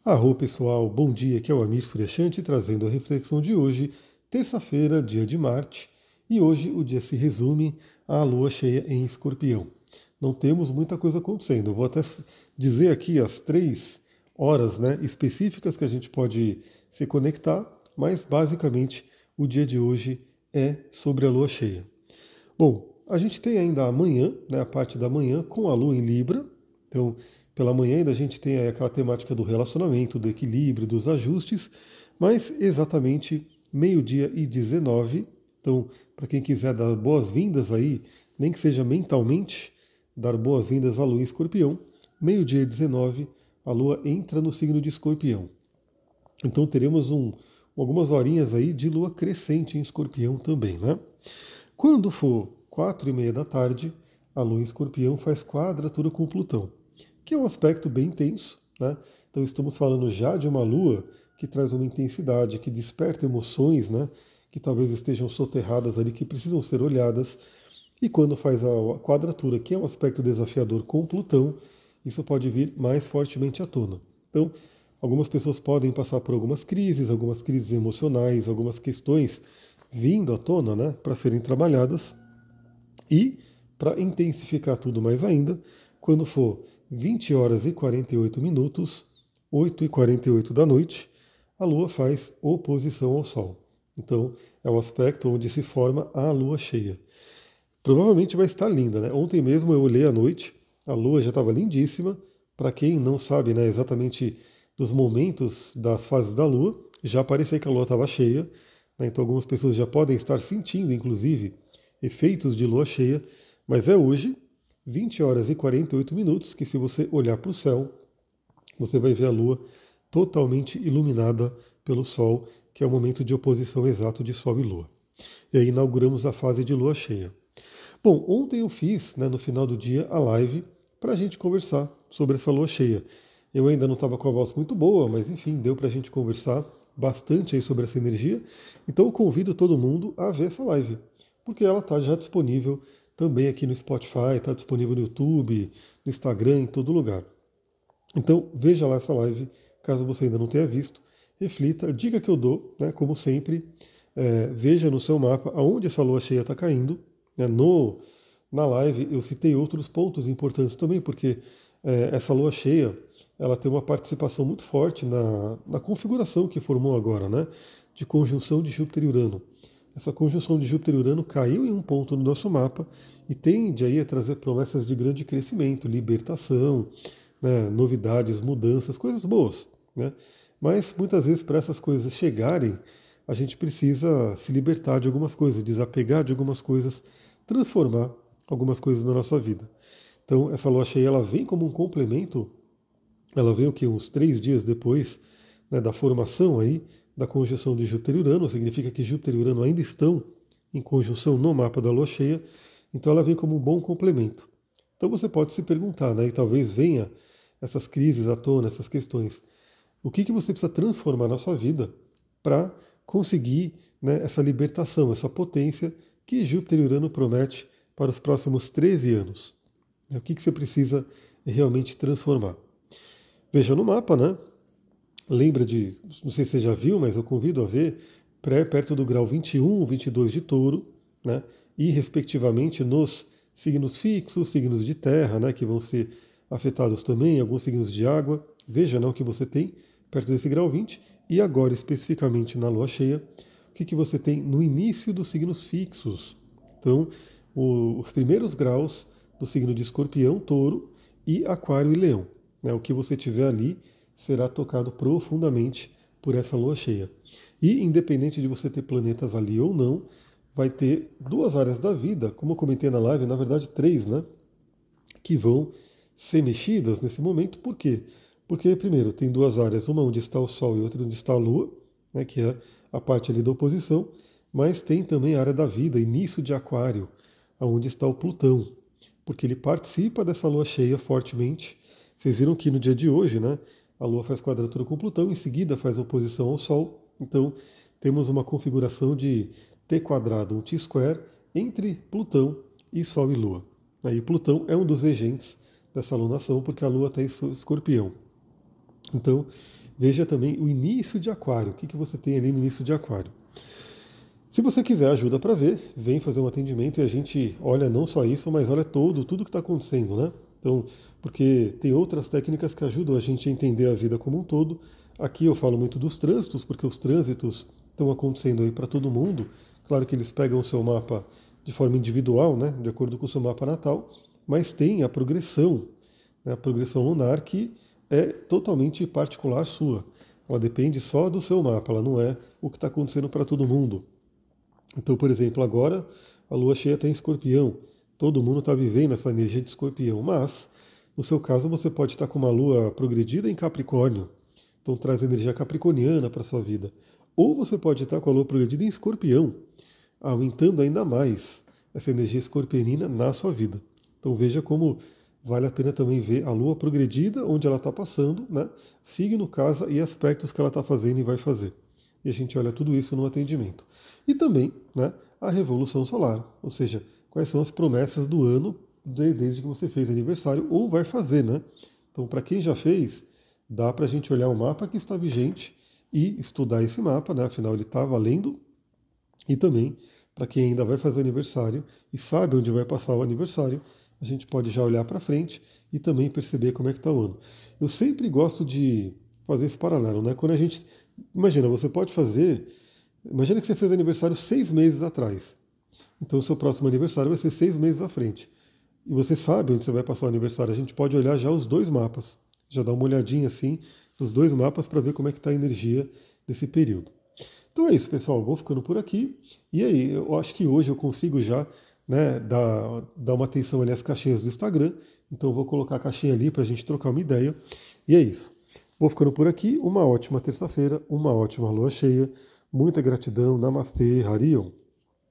Arro pessoal, bom dia, aqui é o Amir Suryashanti trazendo a reflexão de hoje, terça-feira, dia de Marte, e hoje o dia se resume à lua cheia em Escorpião. Não temos muita coisa acontecendo, eu vou até dizer aqui as 3 horas, específicas que a gente pode se conectar, mas basicamente o dia de hoje é sobre a lua cheia. Bom, a gente tem ainda amanhã, a parte da manhã, com a Lua em Libra. Então, pela manhã ainda a gente tem aí aquela temática do relacionamento, do equilíbrio, dos ajustes, mas exatamente meio-dia e 19. Então, para quem quiser dar boas-vindas aí, nem que seja mentalmente, dar boas-vindas à Lua em Escorpião, meio-dia e 19, a Lua entra no signo de Escorpião. Então teremos algumas horinhas aí de Lua crescente em Escorpião também, né? Quando for 4h30 da tarde, a Lua em Escorpião faz quadratura com Plutão, que é um aspecto bem intenso, né? Então estamos falando já de uma Lua que traz uma intensidade, que desperta emoções, né? Que talvez estejam soterradas ali, que precisam ser olhadas. E quando faz a quadratura, que é um aspecto desafiador com Plutão, isso pode vir mais fortemente à tona. Então, algumas pessoas podem passar por algumas crises emocionais, algumas questões vindo à tona, né, para serem trabalhadas. E, para intensificar tudo mais ainda, quando for 20 horas e 48 minutos, 8h48 da noite, a Lua faz oposição ao Sol. Então, é o aspecto onde se forma a Lua cheia. Provavelmente vai estar linda, né? Ontem mesmo eu olhei à noite, a Lua já estava lindíssima. Para quem não sabe, né, exatamente dos momentos das fases da Lua, já parecia que a Lua estava cheia, né? Então algumas pessoas já podem estar sentindo, inclusive, efeitos de Lua cheia, mas é hoje, 20 horas e 48 minutos, que se você olhar para o céu, você vai ver a Lua totalmente iluminada pelo Sol, que é o momento de oposição exato de Sol e Lua. E aí inauguramos a fase de Lua cheia. Bom, ontem eu fiz, no final do dia, a live para a gente conversar sobre essa lua cheia. Eu ainda não estava com a voz muito boa, mas enfim, deu para a gente conversar bastante aí sobre essa energia. Então eu convido todo mundo a ver essa live, porque ela está já disponível também aqui no Spotify, está disponível no YouTube, no Instagram, em todo lugar. Então veja lá essa live, caso você ainda não tenha visto, reflita, dica que eu dou, como sempre, veja no seu mapa aonde essa lua cheia está caindo, né? Na live eu citei outros pontos importantes também, porque essa lua cheia ela tem uma participação muito forte na configuração que formou agora, né? De conjunção de Júpiter e Urano. Essa conjunção de Júpiter e Urano caiu em um ponto no nosso mapa e tende aí a trazer promessas de grande crescimento, libertação, né, novidades, mudanças, coisas boas, né? Mas muitas vezes para essas coisas chegarem, a gente precisa se libertar de algumas coisas, desapegar de algumas coisas, transformar algumas coisas na nossa vida. Então, essa lua cheia ela vem como um complemento, ela vem o que uns 3 dias depois, né, da formação aí da conjunção de Júpiter e Urano, significa que Júpiter e Urano ainda estão em conjunção no mapa da lua cheia, então ela vem como um bom complemento. Então você pode se perguntar, né, e talvez venha essas crises à tona, essas questões. O que você precisa transformar na sua vida para conseguir, né, essa libertação, essa potência que Júpiter e Urano promete para os próximos 13 anos? O que você precisa realmente transformar? Veja no mapa, né? Lembra de, não sei se você já viu, mas eu convido a ver, perto do grau 21, 22 de touro, né? E respectivamente nos signos fixos, signos de terra, né? Que vão ser afetados também, alguns signos de água. Veja, né, o que você tem perto desse grau 20 e agora especificamente na lua cheia, o que você tem no início dos signos fixos. Então, os primeiros graus do signo de Escorpião, Touro e Aquário e Leão, né? O que você tiver ali será tocado profundamente por essa lua cheia. E independente de você ter planetas ali ou não, vai ter 2 áreas da vida, como eu comentei na live, na verdade 3, né? Que vão ser mexidas nesse momento. Por quê? Porque, primeiro, tem 2 áreas, uma onde está o Sol e outra onde está a Lua, né, que é a parte ali da oposição, mas tem também a área da vida, início de Aquário, onde está o Plutão, porque ele participa dessa Lua cheia fortemente. Vocês viram que no dia de hoje, né, a Lua faz quadratura com Plutão, em seguida faz oposição ao Sol, então temos uma configuração de T quadrado, um T-square, entre Plutão e Sol e Lua. Aí Plutão é um dos regentes dessa alunação, porque a Lua está em Escorpião. Então, veja também o início de Aquário. O que, que você tem ali no início de Aquário? Se você quiser ajuda para ver, vem fazer um atendimento e a gente olha não só isso, mas olha tudo que está acontecendo, né? Então, porque tem outras técnicas que ajudam a gente a entender a vida como um todo. Aqui eu falo muito dos trânsitos, porque os trânsitos estão acontecendo aí para todo mundo. Claro que eles pegam o seu mapa de forma individual, né, de acordo com o seu mapa natal, mas tem a progressão, né, a progressão lunar que é totalmente particular sua. Ela depende só do seu mapa, ela não é o que está acontecendo para todo mundo. Então, por exemplo, agora a lua cheia está em escorpião. Todo mundo está vivendo essa energia de escorpião, mas no seu caso você pode estar com uma lua progredida em Capricórnio, então traz energia capricorniana para a sua vida. Ou você pode estar com a lua progredida em escorpião, aumentando ainda mais essa energia escorpionina na sua vida. Então veja como vale a pena também ver a lua progredida, onde ela está passando, né? Signo, casa e aspectos que ela está fazendo e vai fazer. E a gente olha tudo isso no atendimento. E também, né, a revolução solar, ou seja, quais são as promessas do ano desde que você fez aniversário ou vai fazer, né? Então, para quem já fez, dá para a gente olhar o mapa que está vigente e estudar esse mapa, né? Afinal, ele está valendo. E também, para quem ainda vai fazer aniversário e sabe onde vai passar o aniversário, a gente pode já olhar para frente e também perceber como é que está o ano. Eu sempre gosto de fazer esse paralelo, né? Quando a gente. Imagina, você pode fazer. Imagina que você fez aniversário 6 meses atrás. Então, o seu próximo aniversário vai ser 6 meses à frente. E você sabe onde você vai passar o aniversário. A gente pode olhar já os dois mapas. Já dar uma olhadinha assim nos dois mapas para ver como é que está a energia desse período. Então é isso, pessoal. Vou ficando por aqui. E aí, eu acho que hoje eu consigo já, né, dar uma atenção ali às caixinhas do Instagram. Então eu vou colocar a caixinha ali para a gente trocar uma ideia. E é isso. Vou ficando por aqui. Uma ótima terça-feira, uma ótima lua cheia. Muita gratidão. Namastê, Harion.